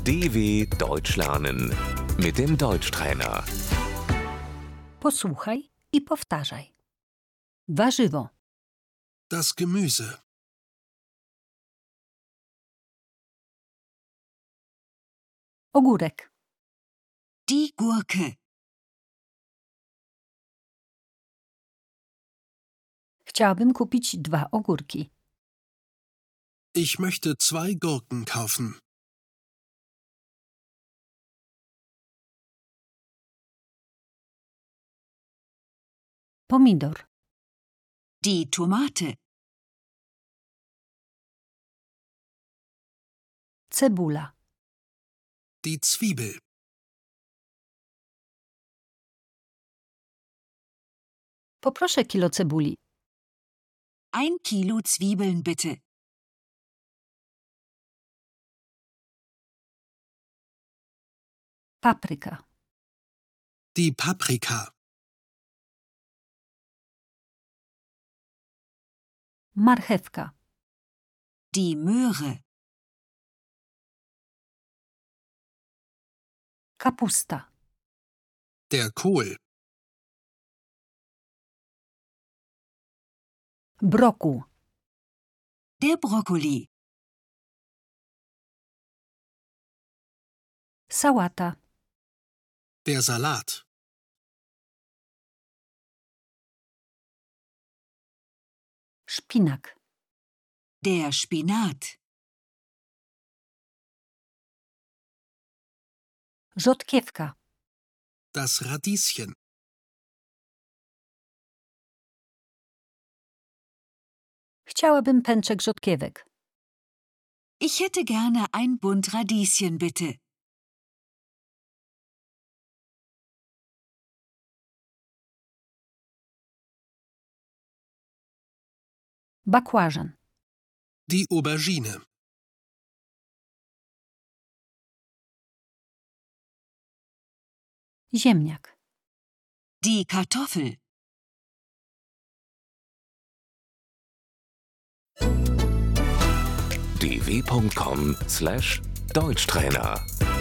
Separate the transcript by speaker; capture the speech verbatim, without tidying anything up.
Speaker 1: D W Deutsch lernen mit dem Deutschtrainer.
Speaker 2: Posłuchaj i powtarzaj. Warzywo,
Speaker 3: Das Gemüse.
Speaker 2: ogórek,
Speaker 4: Die Gurke.
Speaker 2: chciałabym kupić dwa ogórki.
Speaker 3: Ich möchte zwei Gurken kaufen.
Speaker 2: Pomidor,
Speaker 4: Die Tomate.
Speaker 2: cebula,
Speaker 3: Die Zwiebel.
Speaker 2: poproszę kilo cebuli,
Speaker 4: Ein Kilo Zwiebeln bitte.
Speaker 2: papryka,
Speaker 3: Die Paprika.
Speaker 2: marchewka,
Speaker 4: Die Möhre.
Speaker 2: kapusta,
Speaker 3: Der Kohl.
Speaker 2: brokuł,
Speaker 4: Der Brokkoli.
Speaker 2: sałata,
Speaker 3: Der Salat.
Speaker 2: szpinak,
Speaker 4: Der Spinat.
Speaker 2: rzodkiewka,
Speaker 3: Das Radieschen.
Speaker 2: chciałabym pęczek rzodkiewek,
Speaker 4: Ich hätte gerne ein Bund Radieschen bitte.
Speaker 2: bakłażan,
Speaker 3: Die Aubergine.
Speaker 2: ziemniak,
Speaker 4: Die Kartoffel.
Speaker 1: d w punkt com slash Deutschtrainer